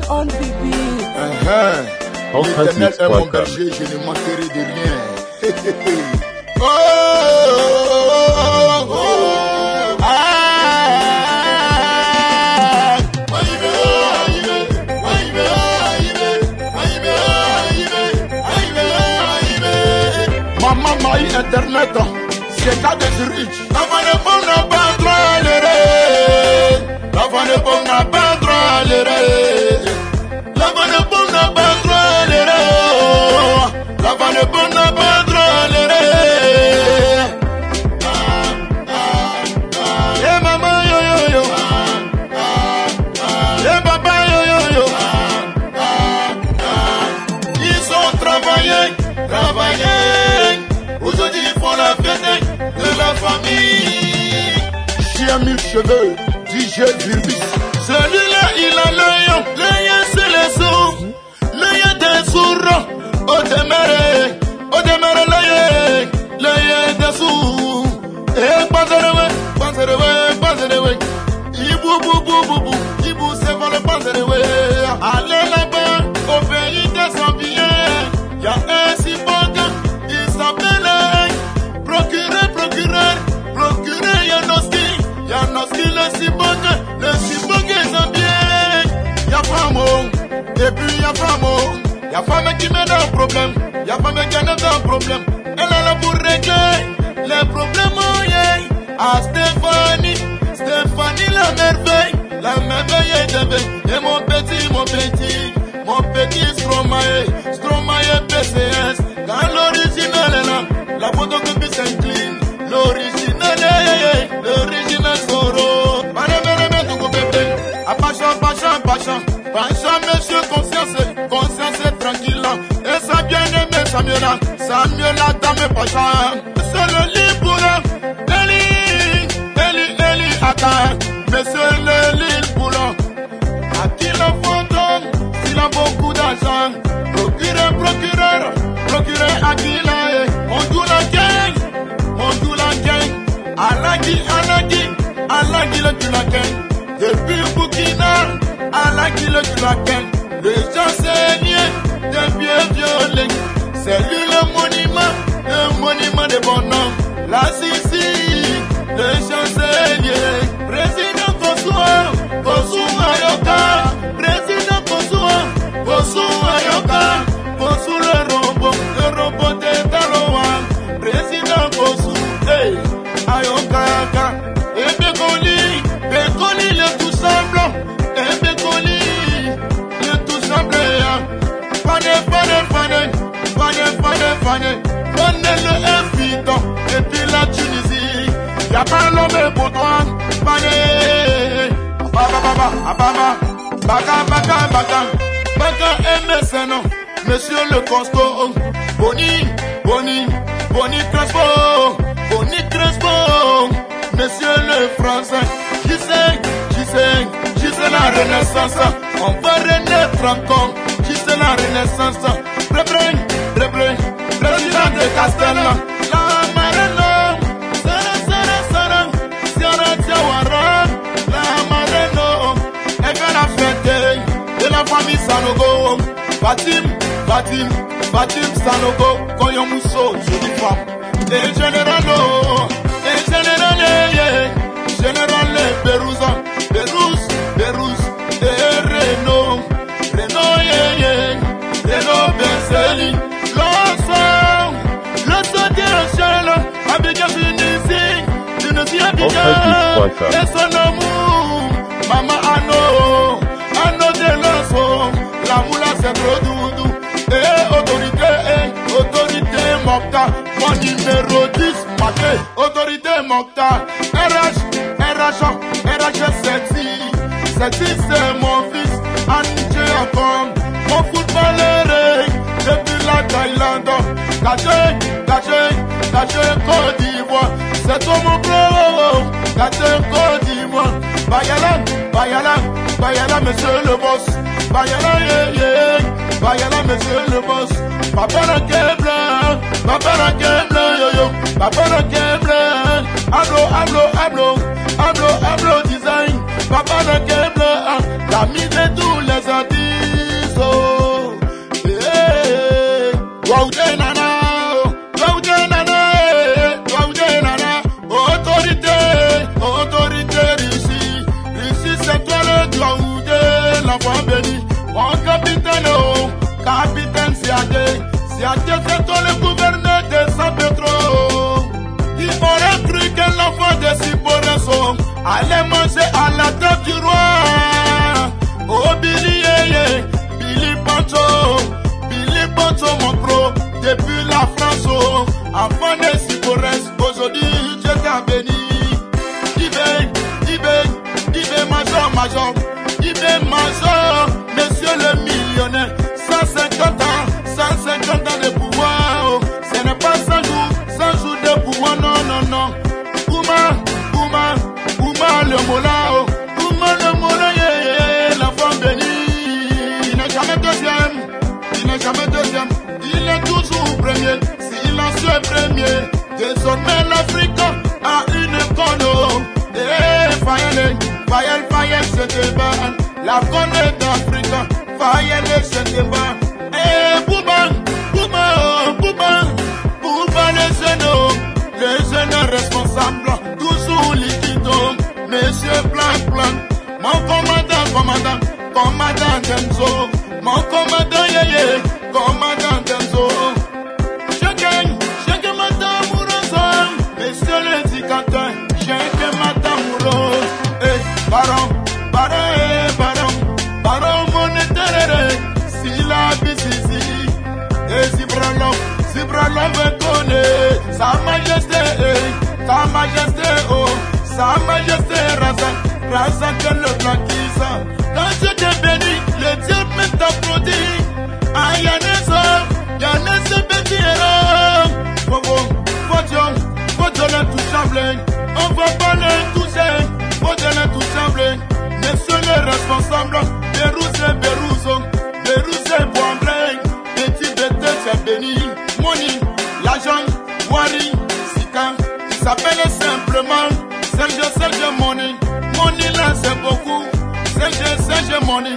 on baby. L'éternel est mon berger, je ne manquerai de rien. Maman maï internet, c'est ta desirich. La vanne bon n'a pas droit à l'erreur. La vanne bon n'a pas droit à l'erreur. La vanne bon n'a pas droit à l'erreur. La vanne bon n'a pas droit à l'erreur. Eh maman yo yo yo. Eh papa yo yo yo. Ils ont travaillé. Aujourd'hui ils font la fête de la famille. Chien mille cheveux, DJ Virbis. Celui-là il a l'œil c'est les sous. L'œil des sourds. Au demeure l'œil des sous. Et pensez de ouais. Ibou c'est pour le pensez de ouais. Allez là-bas au pays des ambiens. Y'a un Sibonga, il s'appelle procureur Yanoski, le Sibonga est en bien. Y'a femme, et puis y'a femme qui met dans le problème, y'a femme qui a dans le problème. Elle est là pour régler les problèmes, à Stéphanie la merveille est de et mon petit Stromae PCS. Quand l'original est là, la photocopie s'incline. L'original Soro. Pacha, monsieur, conscience tranquille. Et ça bien aimé, Samuela, dame Pacha. C'est le lit pour Eli, attends. Monsieur le lit pour à qui le fantôme, s'il a beaucoup d'argent. Procureur Aguila, on joue la gang. Alagi le Tulaken. Depuis Burkina, Alagi le Tulaken. Les gens saignés, des pieds violés. C'est lui le monument des bonhommes. La Sissi, les gens saignés. Président Kosu Ayoka. Président Kosu Ayoka. Kosu le robot de Taloa. Président Kosu, Ayoka. Et Bekoli, le tout semblant. Et Bekoli, le tout semblant. Fane. Le infitant. Et puis la Tunisie. Y'a pas l'homme pour toi. Fane. Baka MSN. Monsieur le costaud. Boni Crespo. Monsieur le français. Qui c'est la renaissance. On va renaître encore. Qui c'est la renaissance. Président de Castel. La Mareno. Sara Tiawara. La Mareno. Elle fait la fête de la famille Sanogo. Fatim Sanogo. Koyomousso, jolie femme. Et général Pérouse, et Renault, Benzeli, l'ensemble d'Irachel, Abidjan Tunisie, et son amour, Maman Anno de l'ensemble, la moula c'est trop doudou, et autorité Mokta, mon numéro 10, Maté, autorité Mokta, RH sexy, c'est mon fils, Anche encore, mon footballeur, depuis la Thaïlande, caché Côte d'Ivoire, c'est tout mon bro, caché Côte d'Ivoire, Bayala, monsieur le boss, Bayala, monsieur le boss, Papa Rakebla, yo, Papa Rakebla, hablo design, Papa Rakebla, l'ami de tous les artistes. l'enfant béni. Mon capitaine, oh, capitaine Siadé. Siadé, c'est toi le gouverneur de San Pedro. Il aurait cru que l'enfant de Siboreso allait manger à la table du roi. Oh, Billy, Billy Pancho, mon pro, depuis la France, oh, enfant de Sibores, aujourd'hui, je t'ai béni. Major, monsieur le millionnaire, 150 ans de pouvoir, oh. Ce n'est pas 100 jours de pouvoir, non. Ouma le mola, oh. Ouma le mola, l'enfant béni. Il n'est jamais deuxième, il est toujours premier, silencieux premier. Désormais l'Afrique a une icône, Fayel, je te bats. La connaît d'Afrique, Fayel, je te bats. Bouba, les jeunes responsables, toujours liquides, monsieur Plan, mon commandant Denzo, mon commandant commandant Denzo. Je gagne Matamuroso, monsieur l'éducateur, je gagne Matamuroso. Baron monétaire, si la BCC, et Zibralon me connaît, sa majesté, oh, sa majesté, Razak le blanquisa. Quand je t'ai béni, le diable t'applaudit. Ah, Yannis, petit héros. Faut donner tout sembler, on va pas le toucher. Faut donner tout sembler, messieurs les responsables, Berouze, Boamblé, petit bête, c'est béni, Moni, l'agent, Wari, Sika, il s'appelle simplement Serge Money, là c'est beaucoup, Serge Money,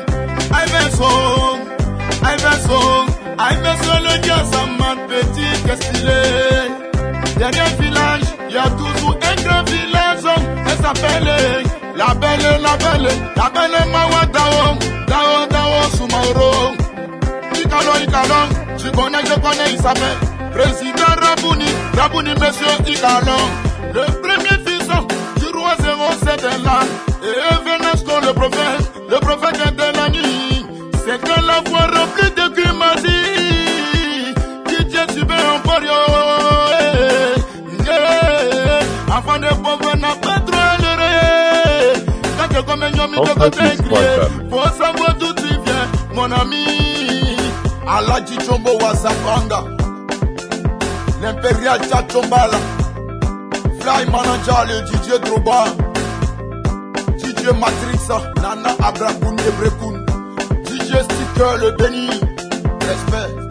Iverson, le gars, ça m'a petit, qu'est-ce qu'il est? Derrière le village, il y a toujours un grand village, elle s'appelle la belle Mawa Dao Soumaoro. Ikalon, je connais, il s'appelle Président Rabouni, monsieur Ikalon. Le premier fils du roi 07 est là, et Venesco le prophète de la nuit. C'est que la voix remplie de grimaces, qui Dieu subit en porio. Enfant de pauvre n'a pas trop l'heureux. Quand tu comme un homme de côté crié, faut savoir d'où tu viens, mon ami. Aladji Chombo Wasapanga, l'impérial Tchachombala, Fly Manager, le DJ Droba, DJ Matrix, Nana Abrakoun Ebrekoun, DJ Sticker, le béni, respect.